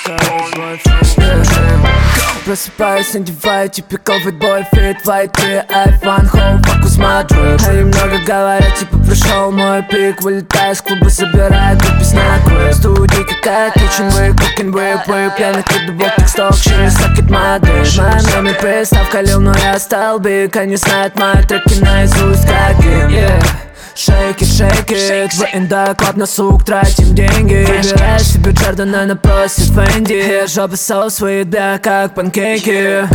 Просыпаюсь, надеваю типикал фитбой, фит, white tee, iPhone, home, focus my drip. Они много говорят, типа пришел мой пик. Вылетаю с клуба, собираю группис на квиз. Студии какая, kitchen whip, cooking whip. Я накиду блок, тексток, через сокет my dish. Моя номер приставка лил, но я стал биг. Они знают мои треки наизусть, как им, yeah. Shake it, в Инда клаб на сук, тратим деньги. Выбираю себе Джордан, она просит Фэнди. Я жопы соус, выедаю как панкейки.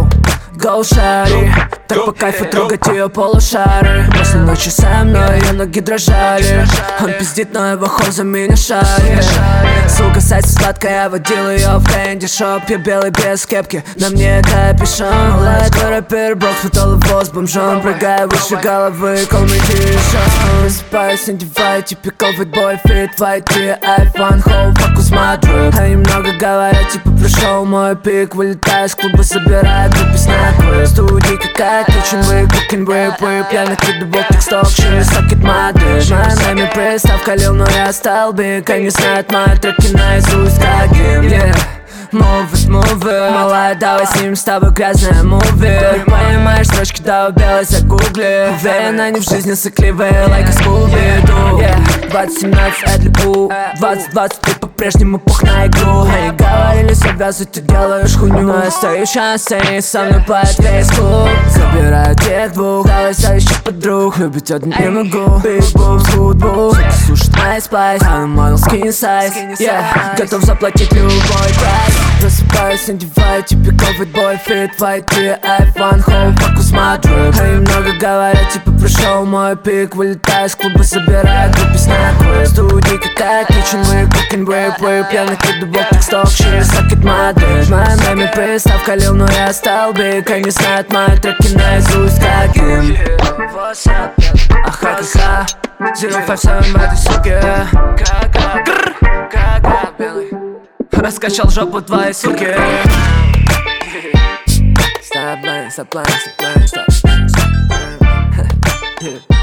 Go, шари, так по кайфу трогать ее полушары. После ночи со мной ее ноги дрожали. Он пиздит, но его хор за меня шарит. Сука, сайт сладкая, я водил ее в кэнди шоп. Я белый без кепки, на мне капюшон. Лайк рэпер, брок, сфотал его с бомжом. Прыгаю выше головы, call me T-shirt. Просыпаюсь, надеваю типикал фитбой, фит, white tee, iPhone, home, focus my drip. Они много говорят, типа пришел мой пик. Вылетаю с клуба, собираю группис на квиз. Студии какая, kitchen whip, cooking whip. Я накиду блок, тексток, через сокет my dish. Моя номер приставка лил, но я стал биг. Они знают мои треки наизусть, как им, yeah. Move it, малая, давай снимем с тобой грязное муви. Мои строчки, давай белой загугли. Уверен, они в жизни сыкливые, like a Scooby-Doo, yeah. 2017, Эдли-У, 2020, ты по-прежнему пух на игру. Они говорили, сразу ты делаешь хуйню, но я стою сейчас на сцене, со мной поет весь клуб. Забираю тех двух, давай еще подруг. Любить один не могу, big boobs, good boobs. Слушать мои спайс, I'm model skin size, yeah. Готов заплатить любой прайс. Просыпаюсь, надеваю типикал фитбой, фит, white tee, iPhone, home, focus my drip. Они много говорят, типа пришел мой пик. Вылетаю с клуба, собираю группис на квиз. Студии какая, kitchen whip, cooking whip. Я накиду блок, тексток, через сокет my dish. Моя номер приставка лил, но я стал биг. Они знают мои треки наизусть, как им. Ха-ха-ха, 057 в этой суке. Белый раскачал жопу твоей суки. Stop playing, stop playing, stop playing, stop.